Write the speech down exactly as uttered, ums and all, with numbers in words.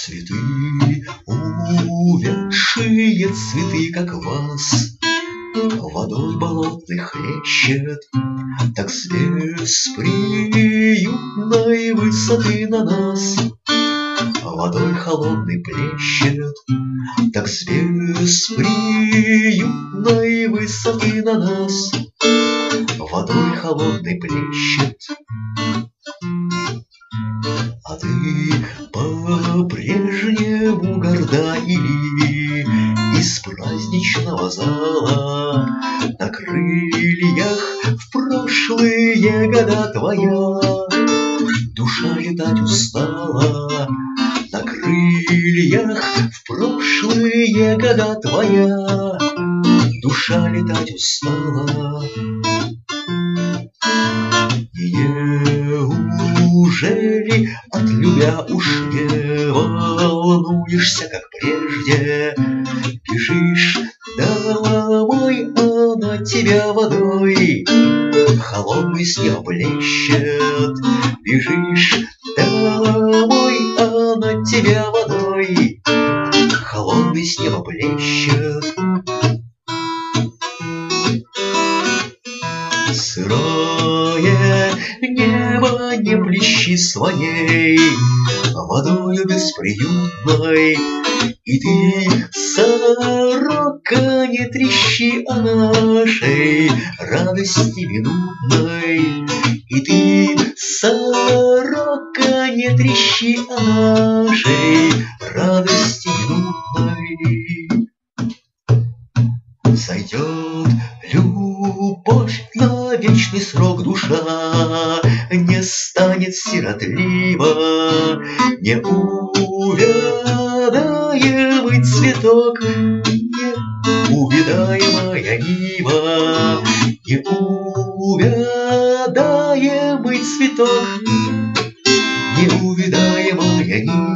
Цветы, увядшие цветы, как вас, водой болотной хлещет, так с бесприютной высоты на нас водой холодной плещет, так с бесприютной высоты на нас водой холодной плещет. А ты по-прежнему горда или из праздничного зала на крыльях в прошлые года твоя душа летать устала, на крыльях в прошлые года твоя душа летать устала. Неужели от любя уж не волнуешься, как прежде? Бежишь домой, а на тебя водой холодный снег блещет. Бежишь домой, а на тебя водой холодный снег блещет. Сырое небо не плещи своей водою бесприютной, и ты, сорока, не трещи о нашей радости минутной, и ты, сорока, не трещи о нашей радости минутной. Сойдет любовь на вечный срок, душа не станет сиротлива, неувядаемый цветок, неувядаемая нива, неувядаемый цветок, неувядаемая нива.